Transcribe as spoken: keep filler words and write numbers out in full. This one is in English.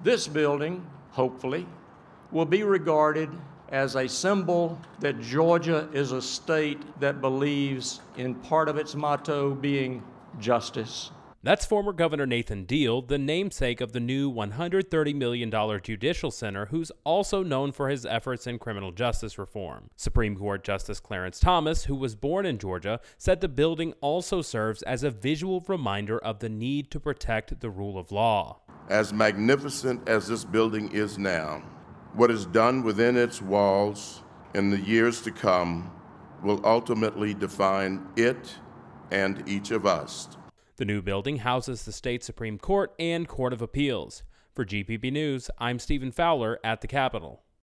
This building, hopefully, will be regarded as a symbol that Georgia is a state that believes in part of its motto being justice. That's former Governor Nathan Deal, the namesake of the new one hundred thirty million dollars Judicial Center, who's also known for his efforts in criminal justice reform. Supreme Court Justice Clarence Thomas, who was born in Georgia, said the building also serves as a visual reminder of the need to protect the rule of law. As magnificent as this building is now, what is done within its walls in the years to come will ultimately define it and each of us. The new building houses the state Supreme Court and Court of Appeals. For G P B News, I'm Stephen Fowler at the Capitol.